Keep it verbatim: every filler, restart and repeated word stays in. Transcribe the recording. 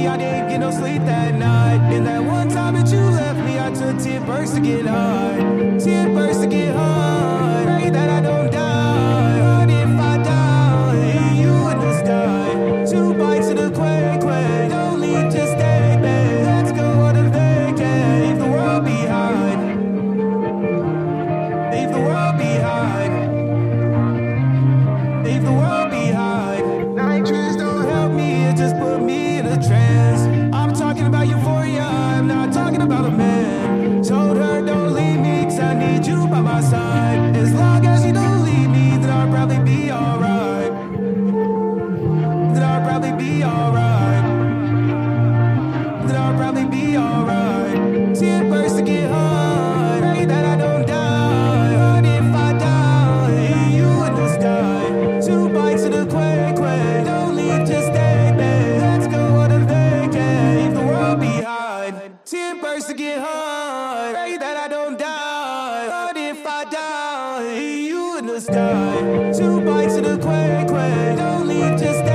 me, I didn't get no sleep that night. And that one time that you left me, I took ten bursts to get high. Ten bursts to get high. Pray that I don't die. But if I die, you would just die. Two bites of the quake, quake. Don't leave, just stay, babe. Let's go on a vacay. Leave the world behind. Leave the world behind. Leave the world behind. Nitrous don't help me, it just put me in a trance. I'm talking about euphoria, I'm not talking about a man. Told her don't leave me, cause I need you by my side. As long as you don't leave me, then I'll probably be alright. Then I'll probably be alright. Then I'll probably be alright. Ten bursts to get high. Pray that I don't die. But if I die, you would just die. Two bites of the quake, quake. Don't leave, just stay, babe. Let's go on a vacay. Leave the world behind. Ten bursts to get high. Pray that I don't die. But if I die, you would just die. Two bites of the quake, quake. Don't leave, just stay.